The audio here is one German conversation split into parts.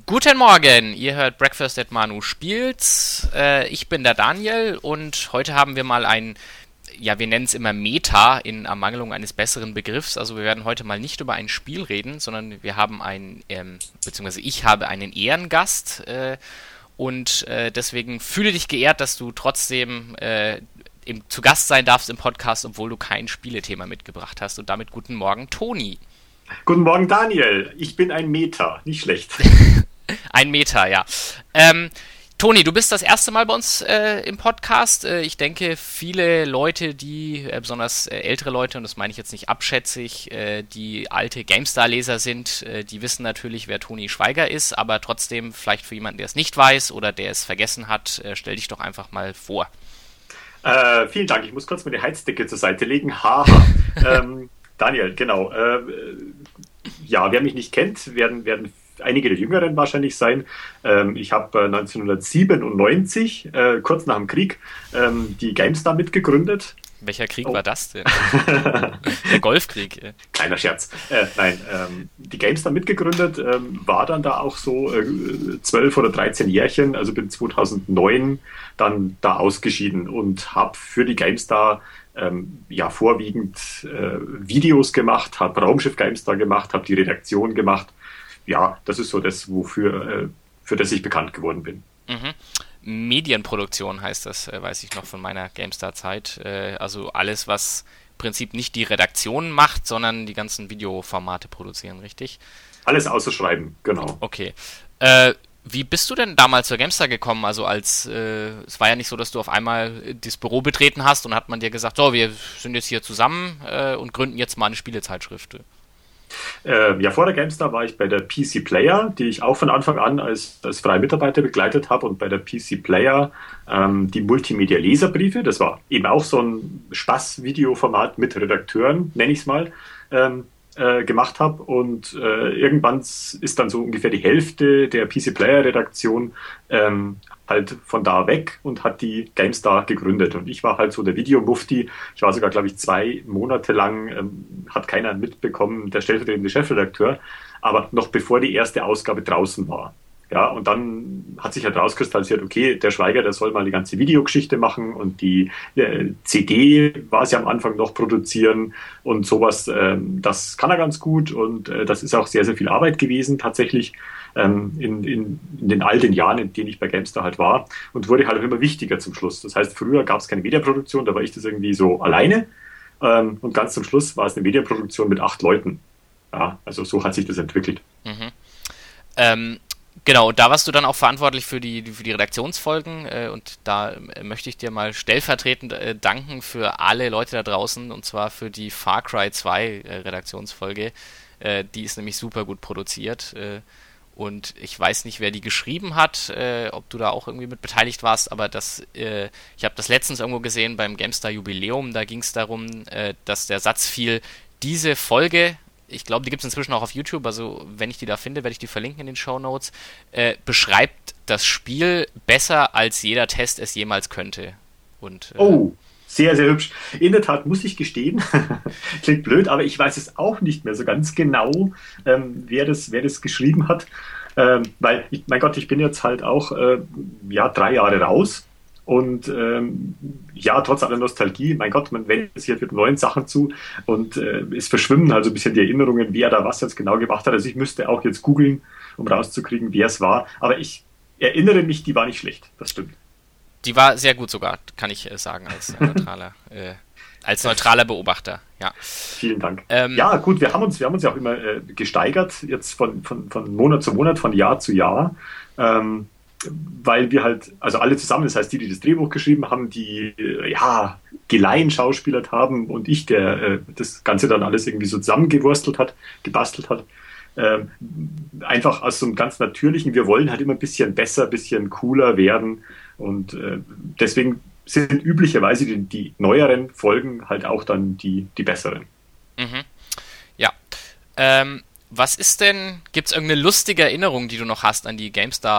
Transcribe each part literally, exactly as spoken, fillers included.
Guten Morgen, ihr hört Breakfast at Manu spielt's. Äh, ich bin der Daniel und heute haben wir mal ein, ja, wir nennen es immer Meta in Ermangelung eines besseren Begriffs. Also wir werden heute mal nicht über ein Spiel reden, sondern wir haben einen, ähm, beziehungsweise ich habe einen Ehrengast äh, und äh, deswegen fühle dich geehrt, dass du trotzdem äh, im, zu Gast sein darfst im Podcast, obwohl du kein Spielethema mitgebracht hast. Und damit guten Morgen, Toni. Guten Morgen, Daniel. Ich bin ein Meta, nicht schlecht. Ein Meta, ja. Ähm, Toni, du bist das erste Mal bei uns äh, im Podcast. Äh, ich denke, viele Leute, die, äh, besonders äh, ältere Leute, und das meine ich jetzt nicht abschätzig, äh, die alte GameStar-Leser sind, äh, die wissen natürlich, wer Toni Schweiger ist, aber trotzdem, vielleicht für jemanden, der es nicht weiß oder der es vergessen hat, äh, stell dich doch einfach mal vor. Äh, vielen Dank. Ich muss kurz meine Heizdecke zur Seite legen. Haha. ähm, Daniel, genau. Äh, ja, wer mich nicht kennt, werden, werden einige der Jüngeren wahrscheinlich sein. Ähm, ich habe äh, neunzehnhundertsiebenundneunzig, äh, kurz nach dem Krieg, ähm, die GameStar mitgegründet. Welcher Krieg oh. war das denn? Der Golfkrieg. Kleiner Scherz. Äh, nein, ähm, die GameStar mitgegründet, ähm, war dann da auch so äh, zwölf oder dreizehn Jährchen, also bin zweitausendneun dann da ausgeschieden und habe für die GameStar ähm, ja vorwiegend äh, Videos gemacht, habe Raumschiff GameStar gemacht, habe die Redaktion gemacht. Ja, das ist so das, wofür, äh, für das ich bekannt geworden bin. Mhm. Medienproduktion heißt das, äh, weiß ich noch von meiner GameStar-Zeit. Äh, also alles, was im Prinzip nicht die Redaktion macht, sondern die ganzen Videoformate produzieren, richtig? Alles außer Schreiben, genau. Okay. Äh, wie bist du denn damals zur GameStar gekommen? Also als, äh, es war ja nicht so, dass du auf einmal das Büro betreten hast und hat man dir gesagt, so, wir sind jetzt hier zusammen äh, und gründen jetzt mal eine Spielezeitschrift. Äh, ja, vor der GameStar war ich bei der P C Player, die ich auch von Anfang an als, als freie Mitarbeiter begleitet habe, und bei der P C Player ähm, die Multimedia-Leserbriefe. Das war eben auch so ein Spaß-Videoformat mit Redakteuren, nenne ich es mal, ähm, äh, gemacht habe. Und äh, irgendwann ist dann so ungefähr die Hälfte der P C Player-Redaktion ähm, halt von da weg und hat die GameStar gegründet. Und ich war halt so der Videomufti. Ich war sogar, glaube ich, zwei Monate lang, ähm, hat keiner mitbekommen, der stellvertretende Chefredakteur, aber noch bevor die erste Ausgabe draußen war. Ja, und dann hat sich halt rauskristallisiert, okay, der Schweiger, der soll mal die ganze Videogeschichte machen und die äh, C D war es ja am Anfang noch produzieren und sowas, ähm, das kann er ganz gut, und äh, das ist auch sehr, sehr viel Arbeit gewesen tatsächlich ähm, in, in, in den all den Jahren, in denen ich bei GameStar halt war, und wurde halt auch immer wichtiger zum Schluss. Das heißt, früher gab es keine Mediaproduktion, da war ich das irgendwie so alleine, ähm, und ganz zum Schluss war es eine Mediaproduktion mit acht Leuten. Ja, also so hat sich das entwickelt. Mhm. Ähm Genau, da warst du dann auch verantwortlich für die, für die Redaktionsfolgen äh, und da äh, möchte ich dir mal stellvertretend äh, danken für alle Leute da draußen, und zwar für die Far Cry zwei äh, Redaktionsfolge. Äh, die ist nämlich super gut produziert äh, und ich weiß nicht, wer die geschrieben hat, äh, ob du da auch irgendwie mit beteiligt warst, aber das, äh, ich habe das letztens irgendwo gesehen beim GameStar Jubiläum, da ging es darum, äh, dass der Satz fiel, diese Folge, ich glaube, die gibt es inzwischen auch auf YouTube, also wenn ich die da finde, werde ich die verlinken in den Shownotes, äh, beschreibt das Spiel besser, als jeder Test es jemals könnte. Und, äh, oh, sehr, sehr hübsch. In der Tat muss ich gestehen, klingt blöd, aber ich weiß es auch nicht mehr so ganz genau, ähm, wer, das, wer das geschrieben hat. Ähm, weil, ich, mein Gott, ich bin jetzt halt auch äh, ja, drei Jahre raus. Und ähm, ja, trotz aller Nostalgie, mein Gott, man wendet sich jetzt mit neuen Sachen zu, und äh, es verschwimmen halt so ein bisschen die Erinnerungen, wer da was jetzt genau gemacht hat. Also ich müsste auch jetzt googeln, um rauszukriegen, wer es war. Aber ich erinnere mich, die war nicht schlecht, das stimmt. Die war sehr gut sogar, kann ich äh, sagen, als äh, neutraler, äh, als neutraler Beobachter. Ja. Vielen Dank. Ähm, ja, gut, wir haben uns, wir haben uns ja auch immer äh, gesteigert, jetzt von, von, von Monat zu Monat, von Jahr zu Jahr. Ähm, weil wir halt, also alle zusammen, das heißt die, die das Drehbuch geschrieben haben, die äh, ja Geleien schauspielert haben, und ich, der äh, das Ganze dann alles irgendwie so zusammengewurstelt hat, gebastelt hat. Ähm, einfach aus so einem ganz natürlichen, wir wollen halt immer ein bisschen besser, ein bisschen cooler werden, und äh, deswegen sind üblicherweise die, die neueren Folgen halt auch dann die, die besseren. Mhm. Ja. Ähm, Was ist denn, gibt es irgendeine lustige Erinnerung, die du noch hast an die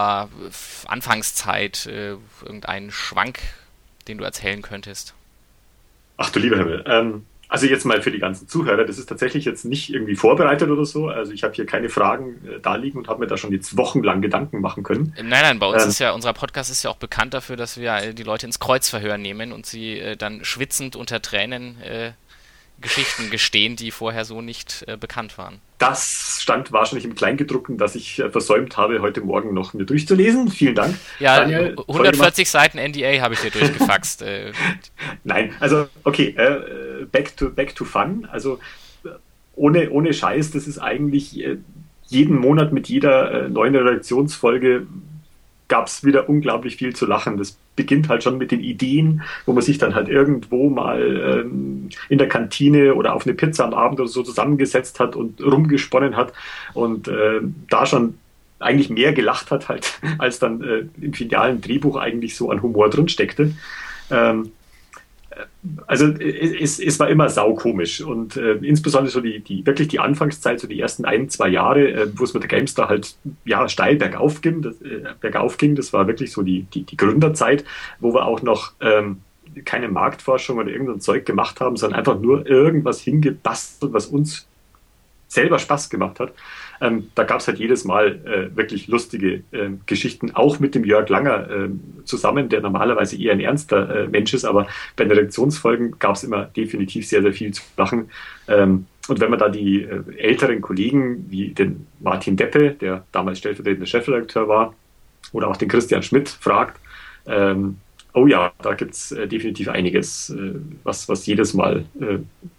GameStar-Anfangszeit? Äh, irgendeinen Schwank, den du erzählen könntest? Ach du lieber Himmel. Ähm, Also jetzt mal für die ganzen Zuhörer, das ist tatsächlich jetzt nicht irgendwie vorbereitet oder so. Also ich habe hier keine Fragen äh, da liegen und habe mir da schon jetzt wochenlang Gedanken machen können. Nein, nein, bei uns Ähm, ist ja, unser Podcast ist ja auch bekannt dafür, dass wir äh, die Leute ins Kreuzverhör nehmen und sie äh, dann schwitzend unter Tränen äh, Geschichten gestehen, die vorher so nicht äh, bekannt waren. Das stand wahrscheinlich im Kleingedruckten, das ich äh, versäumt habe, heute Morgen noch mir durchzulesen. Vielen Dank. Ja, Daniel, hundertvierzig Seiten N D A habe ich dir durchgefaxt. äh, Nein, also okay, äh, back to back to fun. Also äh, ohne, ohne Scheiß, das ist eigentlich äh, jeden Monat mit jeder äh, neuen Redaktionsfolge gab es wieder unglaublich viel zu lachen. Das beginnt halt schon mit den Ideen, wo man sich dann halt irgendwo mal ähm, in der Kantine oder auf eine Pizza am Abend oder so zusammengesetzt hat und rumgesponnen hat und äh, da schon eigentlich mehr gelacht hat halt, als dann äh, im finalen Drehbuch eigentlich so an Humor drin steckte. Ähm, also es, es war immer saukomisch und äh, insbesondere so die, die wirklich die Anfangszeit, so die ersten ein, zwei Jahre, äh, wo es mit der GameStar halt ja steil bergauf ging, das, äh, bergauf ging, das war wirklich so die, die, die Gründerzeit, wo wir auch noch ähm, keine Marktforschung oder irgendein Zeug gemacht haben, sondern einfach nur irgendwas hingebastelt, was uns selber Spaß gemacht hat. Ähm, da gab es halt jedes Mal äh, wirklich lustige äh, Geschichten, auch mit dem Jörg Langer äh, zusammen, der normalerweise eher ein ernster äh, Mensch ist, aber bei den Redaktionsfolgen gab es immer definitiv sehr, sehr viel zu lachen. Ähm, und wenn man da die äh, älteren Kollegen, wie den Martin Deppe, der damals stellvertretender Chefredakteur war, oder auch den Christian Schmidt fragt, ähm, oh ja, da gibt's äh, definitiv einiges, äh, was, was jedes Mal äh,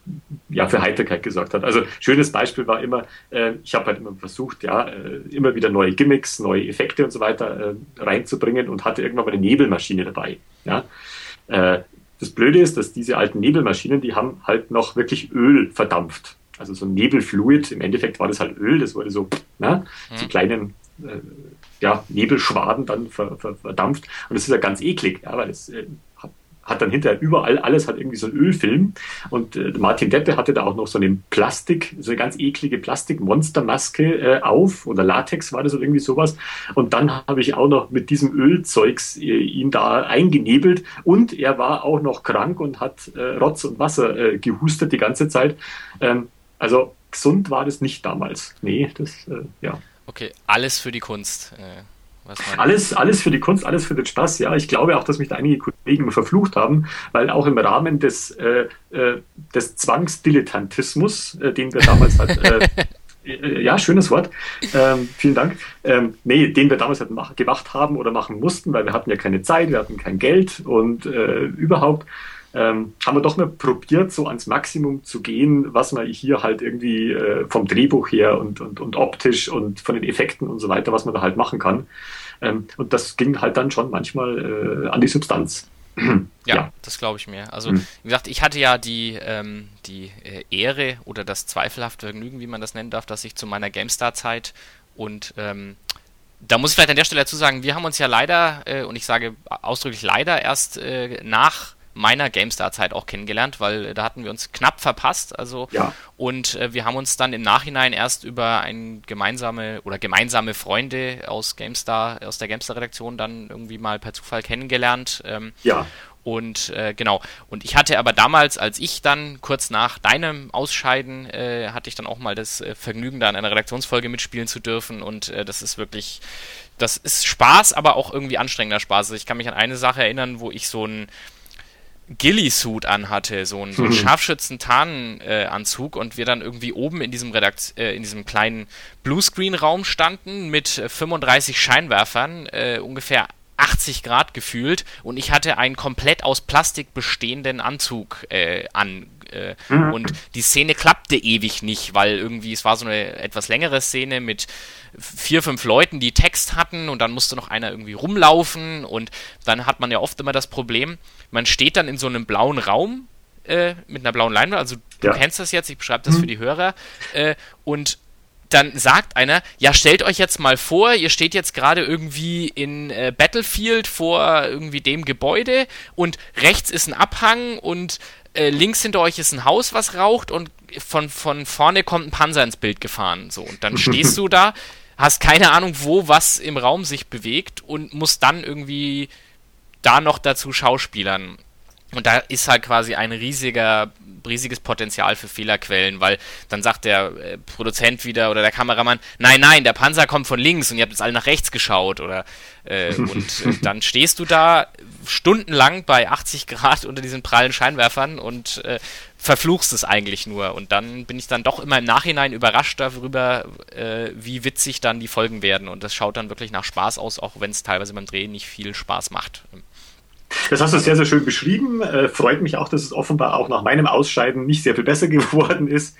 ja, für Heiterkeit gesorgt hat. Also schönes Beispiel war immer, äh, ich habe halt immer versucht, ja, äh, immer wieder neue Gimmicks, neue Effekte und so weiter äh, reinzubringen und hatte irgendwann mal eine Nebelmaschine dabei. Ja? Äh, das Blöde ist, dass diese alten Nebelmaschinen, die haben halt noch wirklich Öl verdampft. Also so ein Nebelfluid, im Endeffekt war das halt Öl, das wurde so, na, so kleinen äh, ja, Nebelschwaden dann ver, ver, verdampft. Und das ist ja ganz eklig, ja, weil es äh, hat, hat dann hinterher überall, alles hat irgendwie so einen Ölfilm. Und äh, Martin Deppe hatte da auch noch so eine Plastik, so eine ganz eklige Plastikmonstermaske äh, auf, oder Latex war das oder irgendwie sowas. Und dann habe ich auch noch mit diesem Ölzeugs äh, ihn da eingenebelt. Und er war auch noch krank und hat äh, Rotz und Wasser äh, gehustet die ganze Zeit. Ähm, also gesund war das nicht damals. Nee, das, äh, ja. Okay, alles für die Kunst. Äh, was man Alles, alles für die Kunst, alles für den Spaß, ja. Ich glaube auch, dass mich da einige Kollegen verflucht haben, weil auch im Rahmen des, äh, äh, des Zwangsdilettantismus, äh, den wir damals halt, äh, äh, ja, schönes Wort, ähm, vielen Dank, ähm, nee, den wir damals halt mach, gemacht haben oder machen mussten, weil wir hatten ja keine Zeit, wir hatten kein Geld und äh, überhaupt, Ähm, haben wir doch mal probiert, so ans Maximum zu gehen, was man hier halt irgendwie äh, vom Drehbuch her und, und, und optisch und von den Effekten und so weiter, was man da halt machen kann. Ähm, und das ging halt dann schon manchmal äh, an die Substanz. Ja, ja. das glaube ich mir. Also, Mhm. wie gesagt, ich hatte ja die, ähm, die äh, Ehre oder das zweifelhafte Vergnügen, wie man das nennen darf, dass ich zu meiner GameStar-Zeit und ähm, da muss ich vielleicht an der Stelle dazu sagen, wir haben uns ja leider, äh, und ich sage ausdrücklich leider, erst äh, nach meiner GameStar-Zeit auch kennengelernt, weil äh, da hatten wir uns knapp verpasst, also Ja. und äh, wir haben uns dann im Nachhinein erst über ein gemeinsame oder gemeinsame Freunde aus GameStar, aus der GameStar-Redaktion dann irgendwie mal per Zufall kennengelernt. Ähm, Ja. Und äh, genau, und ich hatte aber damals, als ich dann kurz nach deinem Ausscheiden, äh, hatte ich dann auch mal das äh, Vergnügen, da in einer Redaktionsfolge mitspielen zu dürfen und äh, das ist wirklich, das ist Spaß, aber auch irgendwie anstrengender Spaß. Also ich kann mich an eine Sache erinnern, wo ich so ein Ghillie-Suit anhatte, so ein, so ein Scharfschützen-Tarnanzug und wir dann irgendwie oben in diesem Redakt äh, in diesem kleinen Bluescreen-Raum standen mit äh, fünfunddreißig Scheinwerfern, äh, ungefähr achtzig Grad gefühlt und ich hatte einen komplett aus Plastik bestehenden Anzug äh, an äh, Mhm. und die Szene klappte ewig nicht, weil irgendwie es war so eine etwas längere Szene mit vier, fünf Leuten, die Text hatten und dann musste noch einer irgendwie rumlaufen und dann hat man ja oft immer das Problem, man steht dann in so einem blauen Raum äh, mit einer blauen Leinwand, also du Ja. kennst das jetzt, ich beschreibe das für die Hörer äh, und dann sagt einer, ja, stellt euch jetzt mal vor, ihr steht jetzt gerade irgendwie in äh, Battlefield vor irgendwie dem Gebäude und rechts ist ein Abhang und äh, links hinter euch ist ein Haus, was raucht und von, von vorne kommt ein Panzer ins Bild gefahren. So, und dann stehst du da, hast keine Ahnung, wo was im Raum sich bewegt und musst dann irgendwie da noch dazu schauspielern. Und da ist halt quasi ein riesiger, riesiges Potenzial für Fehlerquellen, weil dann sagt der äh, Produzent wieder oder der Kameramann, nein, nein, der Panzer kommt von links und ihr habt jetzt alle nach rechts geschaut oder äh, und äh, dann stehst du da stundenlang bei achtzig Grad unter diesen prallen Scheinwerfern und äh, verfluchst es eigentlich nur. Und dann bin ich dann doch immer im Nachhinein überrascht darüber, äh, wie witzig dann die Folgen werden. Und das schaut dann wirklich nach Spaß aus, auch wenn es teilweise beim Drehen nicht viel Spaß macht. Das hast du sehr, sehr schön beschrieben. Äh, freut mich auch, dass es offenbar auch nach meinem Ausscheiden nicht sehr viel besser geworden ist.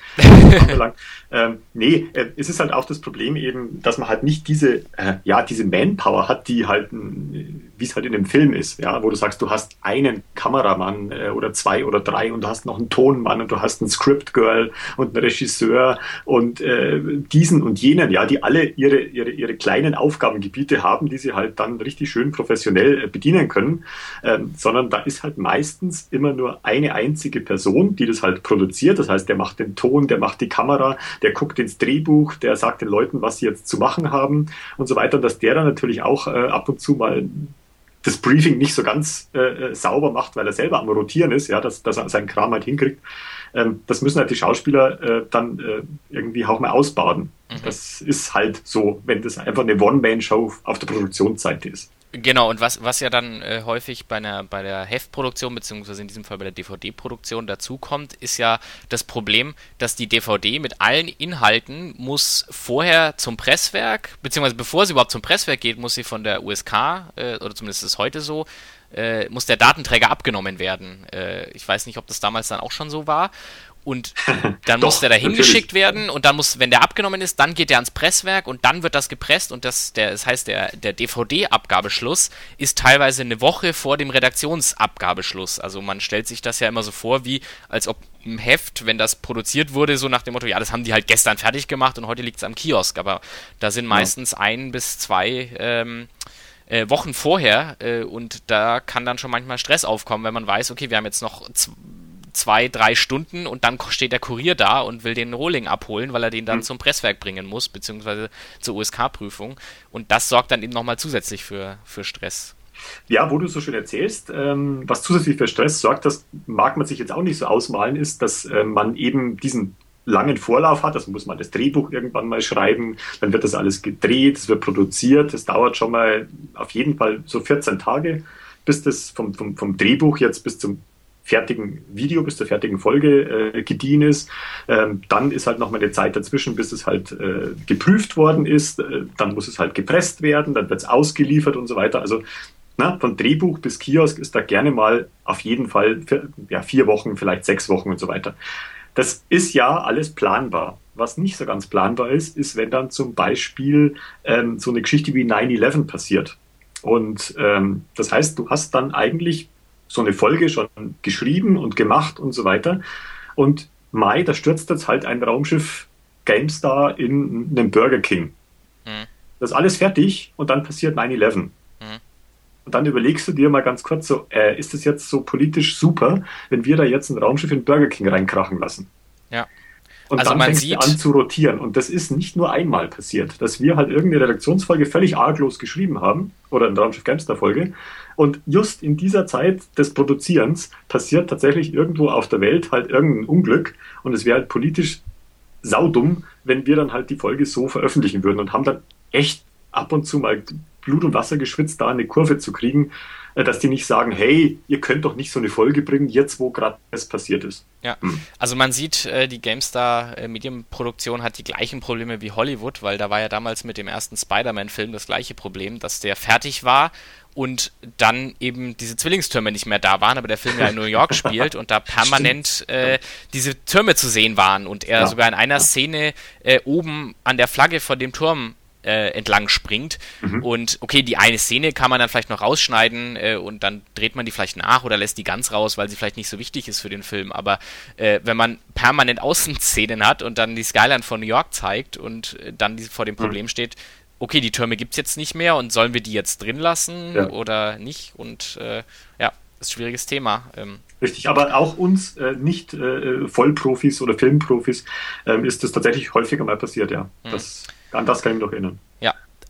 ähm, nee, äh, es ist halt auch das Problem eben, dass man halt nicht diese, äh, ja, diese Manpower hat, die halt, wie es halt in dem Film ist, ja, wo du sagst, du hast einen Kameramann äh, oder zwei oder drei und du hast noch einen Tonmann und du hast einen Script-Girl und einen Regisseur und äh, diesen und jenen, ja, die alle ihre, ihre, ihre kleinen Aufgabengebiete haben, die sie halt dann richtig schön professionell äh, bedienen können. Ähm, sondern da ist halt meistens immer nur eine einzige Person, die das halt produziert. Das heißt, der macht den Ton, der macht die Kamera, der guckt ins Drehbuch, der sagt den Leuten, was sie jetzt zu machen haben und so weiter. Und dass der dann natürlich auch äh, ab und zu mal das Briefing nicht so ganz äh, sauber macht, weil er selber am Rotieren ist, ja, dass, dass er seinen Kram halt hinkriegt. Ähm, das müssen halt die Schauspieler äh, dann äh, irgendwie auch mal ausbaden. Mhm. Das ist halt so, wenn das einfach eine One-Man-Show auf der Produktionsseite ist. Genau, und was, was ja dann äh, häufig bei einer bei der Heftproduktion, beziehungsweise in diesem Fall bei der D V D-Produktion dazukommt, ist ja das Problem, dass die D V D mit allen Inhalten muss vorher zum Presswerk, beziehungsweise bevor sie überhaupt zum Presswerk geht, muss sie von der U S K, äh, oder zumindest ist es heute so, äh, muss der Datenträger abgenommen werden. Äh, ich weiß nicht, ob das damals dann auch schon so war. Und dann Doch, muss der da hingeschickt natürlich. werden und dann muss, wenn der abgenommen ist, dann geht der ans Presswerk und dann wird das gepresst und das, der, das heißt, der, der D V D-Abgabeschluss ist teilweise eine Woche vor dem Redaktionsabgabeschluss. Also man stellt sich das ja immer so vor, wie als ob ein Heft, wenn das produziert wurde, so nach dem Motto, ja, das haben die halt gestern fertig gemacht und heute liegt es am Kiosk. Aber da sind meistens ja. ein bis zwei ähm, äh, Wochen vorher äh, und da kann dann schon manchmal Stress aufkommen, wenn man weiß, okay, wir haben jetzt noch z- zwei, drei Stunden und dann steht der Kurier da und will den Rohling abholen, weil er den dann mhm. zum Presswerk bringen muss, beziehungsweise zur U S K-Prüfung. Und das sorgt dann eben nochmal zusätzlich für, für Stress. Ja, wo du so schön erzählst, ähm, was zusätzlich für Stress sorgt, das mag man sich jetzt auch nicht so ausmalen, ist, dass äh, man eben diesen langen Vorlauf hat, also muss man das Drehbuch irgendwann mal schreiben, dann wird das alles gedreht, es wird produziert, das dauert schon mal auf jeden Fall so vierzehn Tage, bis das vom, vom, vom Drehbuch jetzt bis zum fertigen Video, bis zur fertigen Folge äh, gediehen ist. Ähm, dann ist halt noch mal eine Zeit dazwischen, bis es halt äh, geprüft worden ist. Äh, dann muss es halt gepresst werden, dann wird es ausgeliefert und so weiter. Also na, von Drehbuch bis Kiosk ist da gerne mal auf jeden Fall für, ja, vier Wochen, vielleicht sechs Wochen und so weiter. Das ist ja alles planbar. Was nicht so ganz planbar ist, ist, wenn dann zum Beispiel ähm, so eine Geschichte wie nine eleven passiert. Und ähm, das heißt, du hast dann eigentlich so eine Folge schon geschrieben und gemacht und so weiter. Und Mai, da stürzt jetzt halt ein Raumschiff GameStar in einen Burger King. Mhm. Das ist alles fertig und dann passiert nine eleven. Mhm. Und dann überlegst du dir mal ganz kurz so, äh, ist das jetzt so politisch super, wenn wir da jetzt ein Raumschiff in Burger King reinkrachen lassen? Ja. Und also dann man fängst sieht du an zu rotieren. Und das ist nicht nur einmal passiert, dass wir halt irgendeine Redaktionsfolge völlig arglos geschrieben haben oder eine Raumschiff GameStar-Folge. Und just in dieser Zeit des Produzierens passiert tatsächlich irgendwo auf der Welt halt irgendein Unglück. Und es wäre halt politisch saudumm, wenn wir dann halt die Folge so veröffentlichen würden und haben dann echt ab und zu mal Blut und Wasser geschwitzt, da eine Kurve zu kriegen, dass die nicht sagen, hey, ihr könnt doch nicht so eine Folge bringen, jetzt wo gerade das passiert ist. Ja, also man sieht, die GameStar Medienproduktion hat die gleichen Probleme wie Hollywood, weil da war ja damals mit dem ersten Spider-Man-Film das gleiche Problem, dass der fertig war und dann eben diese Zwillingstürme nicht mehr da waren, aber der Film ja in New York spielt und da permanent äh, diese Türme zu sehen waren und er ja. sogar in einer Szene äh, oben an der Flagge von dem Turm Äh, entlang springt mhm. und okay, die eine Szene kann man dann vielleicht noch rausschneiden äh, und dann dreht man die vielleicht nach oder lässt die ganz raus, weil sie vielleicht nicht so wichtig ist für den Film, aber äh, wenn man permanent Außenszenen hat und dann die Skyline von New York zeigt und äh, dann die, vor dem Problem mhm. steht, okay, die Türme gibt's jetzt nicht mehr und sollen wir die jetzt drin lassen ja. oder nicht und äh, ja, das ist ein schwieriges Thema. Ähm, Richtig, aber auch uns äh, nicht äh, Vollprofis oder Filmprofis äh, ist das tatsächlich häufiger mal passiert, ja. Mhm. Das An das kann ich mich noch erinnern. Ja,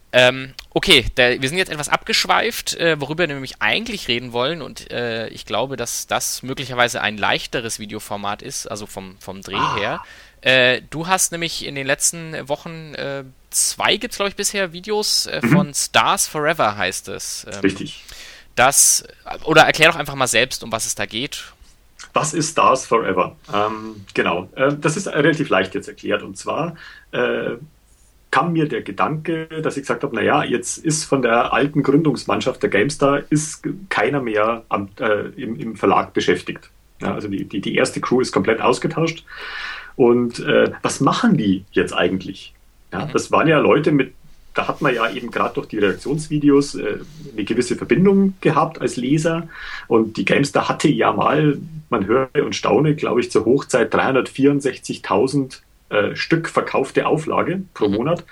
Ähm, okay, da, wir sind jetzt etwas abgeschweift, äh, worüber wir nämlich eigentlich reden wollen und äh, ich glaube, dass das möglicherweise ein leichteres Videoformat ist, also vom, vom Dreh Ah, her. Äh, du hast nämlich in den letzten Wochen äh, zwei, gibt's glaube ich bisher, Videos äh, mhm, von Stars Forever heißt es. Ähm, richtig. das, oder erklär doch einfach mal selbst, um was es da geht. Was ist Stars Forever? Ähm, genau, äh, das ist relativ leicht jetzt erklärt. Und zwar äh, kam mir der Gedanke, dass ich gesagt habe, naja, jetzt ist von der alten Gründungsmannschaft der GameStar ist keiner mehr am, äh, im, im Verlag beschäftigt. Ja, also die, die, die erste Crew ist komplett ausgetauscht. Und äh, was machen die jetzt eigentlich? Ja, Mhm. das waren ja Leute mit, da hat man ja eben gerade durch die Reaktionsvideos äh, eine gewisse Verbindung gehabt als Leser. Und die GameStar hatte ja mal, man höre und staune, glaube ich, zur Hochzeit dreihundertvierundsechzigtausend äh, Stück verkaufte Auflage pro Mhm. Monat.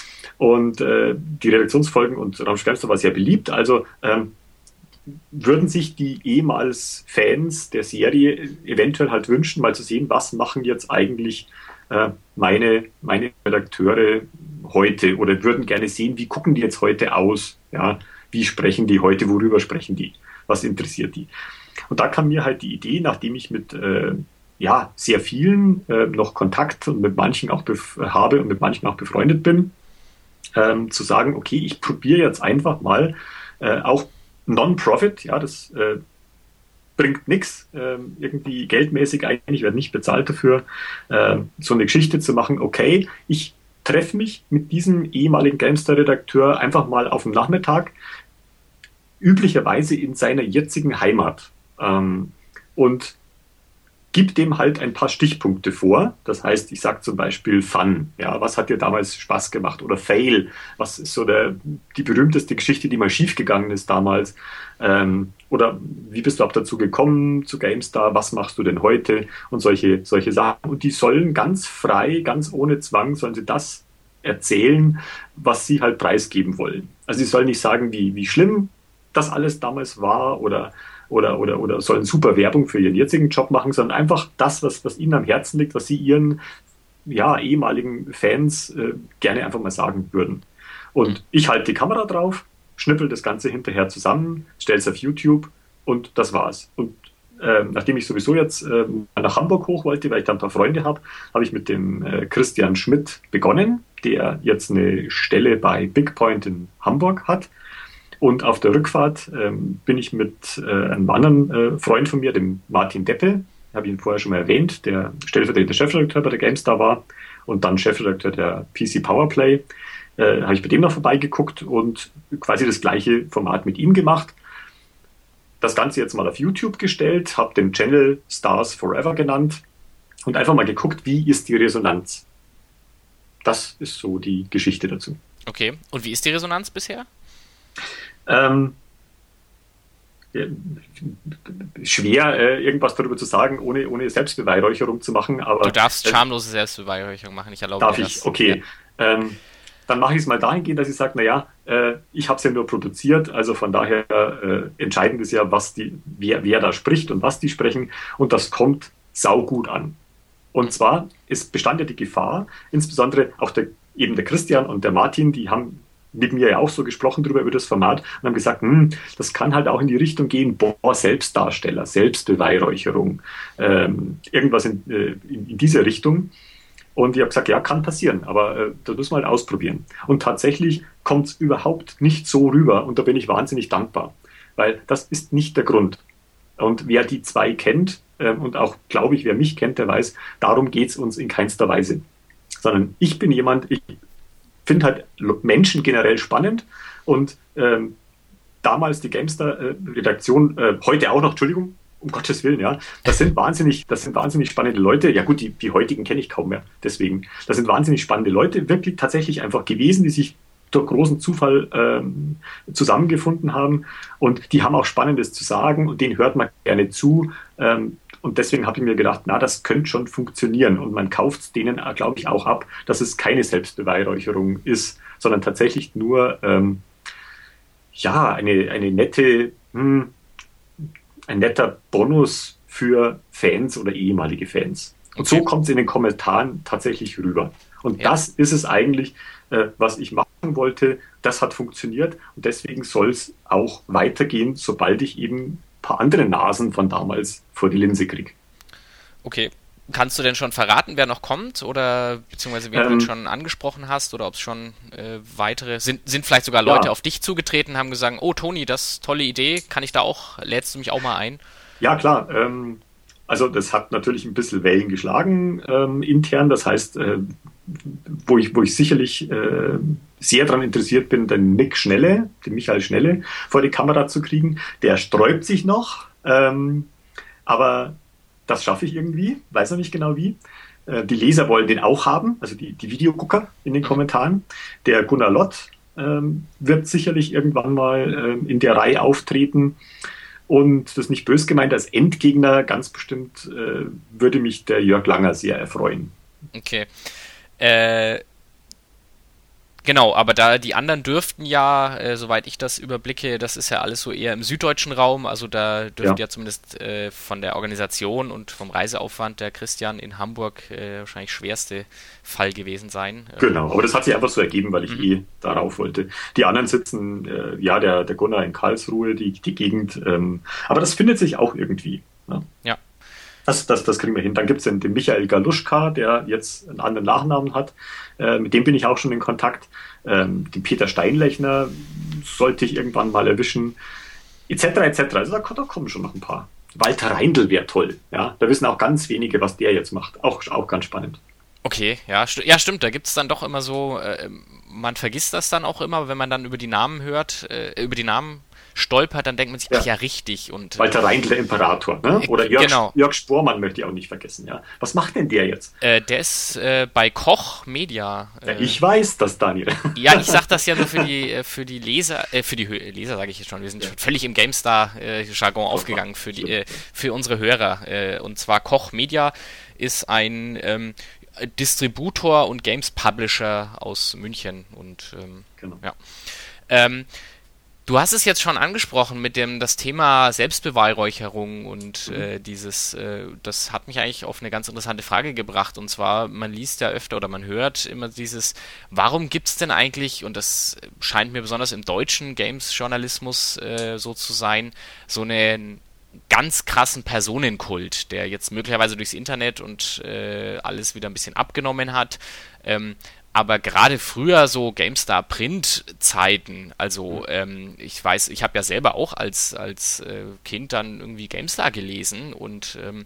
Und äh, die Redaktionsfolgen und Raumschiff GameStar war sehr beliebt. Also ähm, würden sich die ehemals Fans der Serie eventuell halt wünschen, mal zu sehen, was machen jetzt eigentlich äh, meine, meine Redakteure heute oder würden gerne sehen, wie gucken die jetzt heute aus, ja, wie sprechen die heute, worüber sprechen die, was interessiert die. Und da kam mir halt die Idee, nachdem ich mit äh, ja, sehr vielen äh, noch Kontakt und mit manchen auch habe und mit manchen auch befreundet bin, ähm, zu sagen, okay, ich probiere jetzt einfach mal äh, auch Non-Profit, ja, das äh, bringt nichts, äh, irgendwie geldmäßig eigentlich, ich werde nicht bezahlt dafür, äh, so eine Geschichte zu machen, okay, ich treffe mich mit diesem ehemaligen GameStar-Redakteur einfach mal auf dem Nachmittag, üblicherweise in seiner jetzigen Heimat, ähm, und gib dem halt ein paar Stichpunkte vor. Das heißt, ich sage zum Beispiel Fun. Ja, was hat dir damals Spaß gemacht? Oder Fail. Was ist so der, die berühmteste Geschichte, die mal schiefgegangen ist damals? Ähm, oder wie bist du auch dazu gekommen zu GameStar? Was machst du denn heute? Und solche, solche Sachen. Und die sollen ganz frei, ganz ohne Zwang, sollen sie das erzählen, was sie halt preisgeben wollen. Also sie sollen nicht sagen, wie, wie schlimm das alles damals war oder oder, oder, oder sollen super Werbung für ihren jetzigen Job machen, sondern einfach das, was, was ihnen am Herzen liegt, was sie ihren ja, ehemaligen Fans äh, gerne einfach mal sagen würden. Und ich halte die Kamera drauf, schnippel das Ganze hinterher zusammen, stelle es auf YouTube und das war's. Und äh, nachdem ich sowieso jetzt äh, nach Hamburg hoch wollte, weil ich da ein paar Freunde habe, habe ich mit dem äh, Christian Schmidt begonnen, der jetzt eine Stelle bei BigPoint in Hamburg hat. Und auf der Rückfahrt ähm, bin ich mit äh, einem anderen äh, Freund von mir, dem Martin Deppe, habe ich ihn vorher schon mal erwähnt, der stellvertretende Chefredakteur bei der GameStar war und dann Chefredakteur der P C Powerplay, äh, habe ich bei dem noch vorbeigeguckt und quasi das gleiche Format mit ihm gemacht. Das Ganze jetzt mal auf YouTube gestellt, habe den Channel Stars Forever genannt und einfach mal geguckt, wie ist die Resonanz. Das ist so die Geschichte dazu. Okay, und wie ist die Resonanz bisher? Ähm, schwer, äh, irgendwas darüber zu sagen, ohne, ohne Selbstbeweihräucherung zu machen. Aber, Du darfst äh, schamlose Selbstbeweihräucherung machen, ich erlaube darf dir ich? das. Okay. Ja. Ähm, dann mache ich es mal dahingehend, dass ich sage, naja, äh, ich habe es ja nur produziert, also von daher äh, entscheidend ist ja, was die, wer, wer da spricht und was die sprechen. Und das kommt saugut an. Und zwar, es bestand ja die Gefahr, insbesondere auch der, eben der Christian und der Martin, die haben mit mir ja auch so gesprochen drüber über das Format und haben gesagt, hm, das kann halt auch in die Richtung gehen, boah, Selbstdarsteller, Selbstbeweihräucherung, ähm, irgendwas in, äh, in, in diese Richtung. Und ich habe gesagt, ja, kann passieren, aber äh, das müssen wir halt ausprobieren. Und tatsächlich kommt es überhaupt nicht so rüber und da bin ich wahnsinnig dankbar, weil das ist nicht der Grund. Und wer die zwei kennt äh, und auch, glaube ich, wer mich kennt, der weiß, darum geht es uns in keinster Weise. Sondern ich bin jemand, ich finde halt Menschen generell spannend und ähm, damals die GameStar-Redaktion, äh, heute auch noch, Entschuldigung, um Gottes Willen, ja, das sind wahnsinnig, das sind wahnsinnig spannende Leute. Ja gut, die, die heutigen kenne ich kaum mehr, deswegen. Das sind wahnsinnig spannende Leute, wirklich tatsächlich einfach gewesen, die sich durch großen Zufall ähm, zusammengefunden haben und die haben auch Spannendes zu sagen und denen hört man gerne zu. Ähm, Und deswegen habe ich mir gedacht, na, das könnte schon funktionieren. Und man kauft es denen, glaube ich, auch ab, dass es keine Selbstbeweihräucherung ist, sondern tatsächlich nur ähm, ja, eine, eine nette, hm, ein netter Bonus für Fans oder ehemalige Fans. Und Okay. so kommt es in den Kommentaren tatsächlich rüber. Und Ja. das ist es eigentlich, äh, was ich machen wollte. das hat funktioniert und deswegen soll es auch weitergehen, sobald ich eben ein paar andere Nasen von damals vor die Linse kriege. Okay. Kannst du denn schon verraten, wer noch kommt oder beziehungsweise wen ähm, du jetzt schon angesprochen hast oder ob es schon äh, weitere, sind, sind vielleicht sogar Leute ja. auf dich zugetreten, haben gesagt, oh Toni, das ist tolle Idee, kann ich da auch, lädst du mich auch mal ein? Ja, klar. Ähm, also das hat natürlich ein bisschen Wellen geschlagen ähm, intern, das heißt, äh, wo ich, wo ich sicherlich äh, sehr daran interessiert bin, den Nick Schnelle, den Michael Schnelle vor die Kamera zu kriegen. Der sträubt sich noch, ähm, aber das schaffe ich irgendwie, weiß noch nicht genau wie. Äh, die Leser wollen den auch haben, also die, die Videogucker in den Kommentaren. Der Gunnar Lott ähm, wird sicherlich irgendwann mal ähm, in der Reihe auftreten. Und das ist nicht bös gemeint, als Endgegner ganz bestimmt äh, würde mich der Jörg Langer sehr erfreuen. Okay. Äh, genau, aber da die anderen dürften ja, äh, soweit ich das überblicke, das ist ja alles so eher im süddeutschen Raum, also da dürfte ja, ja zumindest äh, von der Organisation und vom Reiseaufwand der Christian in Hamburg äh, wahrscheinlich schwerste Fall gewesen sein. Genau, aber das hat sich einfach so ergeben, weil ich mhm. eh darauf wollte. Die anderen sitzen, äh, ja, der, der Gunnar in Karlsruhe, die, die Gegend, ähm, aber das findet sich auch irgendwie. Ne? Ja. Das, das, das kriegen wir hin. Dann gibt es den, den Michael Galuschka, der jetzt einen anderen Nachnamen hat. Äh, mit dem bin ich auch schon in Kontakt. Ähm, den Peter Steinlechner sollte ich irgendwann mal erwischen. Etc. et Also da, da kommen schon noch ein paar. Walter Reindl wäre toll. Ja? Da wissen auch ganz wenige, was der jetzt macht. Auch, auch ganz spannend. Okay, ja, st- ja stimmt. Da gibt es dann doch immer so, äh, man vergisst das dann auch immer, wenn man dann über die Namen hört, äh, über die Namen stolpert, dann denkt man sich, ja, ach ja, richtig. Und, Walter Reindl, der Imperator, ne? Oder Jörg, genau. Jörg Spormann möchte ich auch nicht vergessen, ja. Was macht denn der jetzt? Äh, der ist äh, bei Koch Media. Äh, ja, ich weiß das, Daniel. Ja, ich sag das ja nur für die für die Leser, äh, für die Hö- Leser sage ich jetzt schon, wir sind ja. völlig im GameStar-Jargon äh, aufgegangen für die äh, für unsere Hörer. Äh, und zwar Koch Media ist ein ähm, Distributor und Games-Publisher aus München. Und ähm, genau. ja. Ähm, Du hast es jetzt schon angesprochen mit dem das Thema Selbstbeweihräucherung und mhm. äh, dieses, äh, das hat mich eigentlich auf eine ganz interessante Frage gebracht, und zwar, man liest ja öfter oder man hört immer dieses, warum gibt's denn eigentlich, und das scheint mir besonders im deutschen Games-Journalismus äh, so zu sein, so einen ganz krassen Personenkult, der jetzt möglicherweise durchs Internet und äh, alles wieder ein bisschen abgenommen hat, ähm, aber gerade früher so GameStar-Print-Zeiten, also ähm, ich weiß, ich habe ja selber auch als, als äh, Kind dann irgendwie GameStar gelesen und ähm,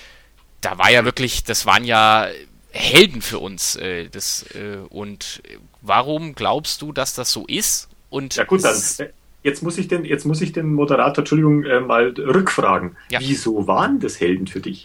da war ja wirklich, das waren ja Helden für uns. Äh, das, äh, und warum glaubst du, dass das so ist? Und ja gut, dann jetzt muss ich den, jetzt muss ich den Moderator, Entschuldigung, äh, mal rückfragen. Ja. Wieso waren das Helden für dich?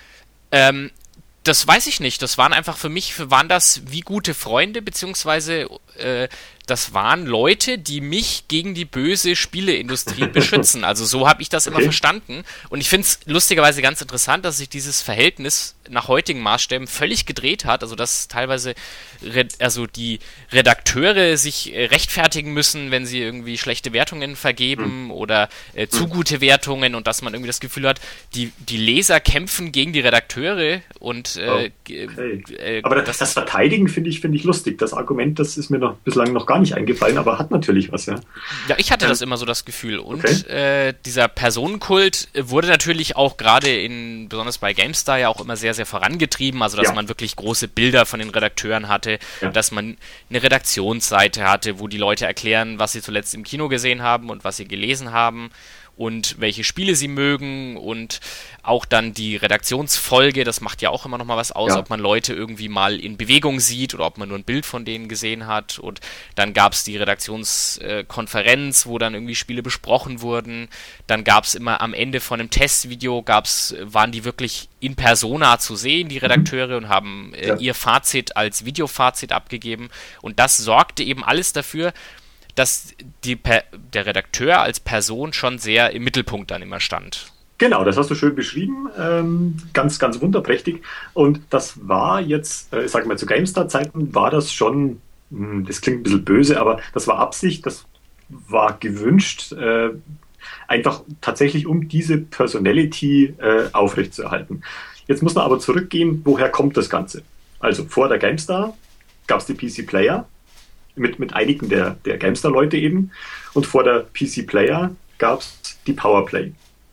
Ähm, Das weiß ich nicht. Das waren einfach für mich, waren das wie gute Freunde, beziehungsweise äh, das waren Leute, die mich gegen die böse Spieleindustrie beschützen. Also so habe ich das immer okay. verstanden. Und ich finde es lustigerweise ganz interessant, dass sich dieses Verhältnis nach heutigen Maßstäben völlig gedreht hat. Also dass teilweise red- also die Redakteure sich äh, rechtfertigen müssen, wenn sie irgendwie schlechte Wertungen vergeben hm. oder äh, zu gute Wertungen, und dass man irgendwie das Gefühl hat, die, die Leser kämpfen gegen die Redakteure und äh, okay. äh, Aber das, das Verteidigen finde ich, finde ich lustig. Das Argument, das ist mir noch bislang noch gar nicht eingefallen, aber hat natürlich was, ja. Ja, ich hatte ähm, das immer so das Gefühl. Und okay. äh, dieser Personenkult wurde natürlich auch gerade in, besonders bei GameStar ja auch immer sehr, sehr vorangetrieben, also dass ja. man wirklich große Bilder von den Redakteuren hatte, ja. dass man eine Redaktionsseite hatte, wo die Leute erklären, was sie zuletzt im Kino gesehen haben und was sie gelesen haben und welche Spiele sie mögen, und auch dann die Redaktionsfolge, das macht ja auch immer noch mal was aus, ja. ob man Leute irgendwie mal in Bewegung sieht oder ob man nur ein Bild von denen gesehen hat. Und dann gab es die Redaktionskonferenz, wo dann irgendwie Spiele besprochen wurden. Dann gab es immer am Ende von einem Testvideo, gab's, waren die wirklich in persona zu sehen, die Redakteure, mhm. und haben äh, ja. ihr Fazit als Videofazit abgegeben. Und das sorgte eben alles dafür, dass die, der Redakteur als Person schon sehr im Mittelpunkt dann immer stand. Genau, das hast du schön beschrieben, ähm, ganz, ganz wunderprächtig. Und das war jetzt, äh, ich sage mal, zu GameStar-Zeiten war das schon, mh, das klingt ein bisschen böse, aber das war Absicht, das war gewünscht, äh, einfach tatsächlich um diese Personality äh, aufrechtzuerhalten. Jetzt muss man aber zurückgehen, woher kommt das Ganze? Also vor der GameStar gab es die P C Player. mit, mit einigen der, der Gamestar-Leute eben. Und vor der P C Player gab es die Powerplay.